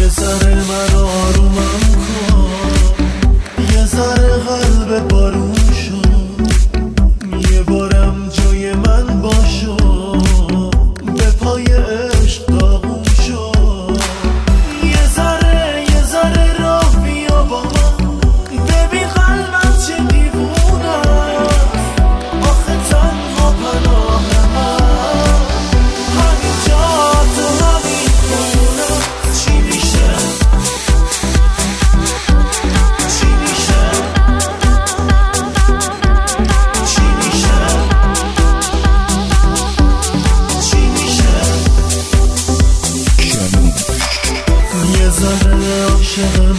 یه ذره من آرومم کن، یه ذره قلب بارون شد، یه بارم جای من باشو، به پای عشق داغون شد. یه ذره راه بیا با من، ببین قلبم چه دیوونه است، آخه تنها پناه من همین جا تو همین خونه. چی میشه؟ چی میشه؟ چی میشه؟ چی میشه؟ یه ذره عاشق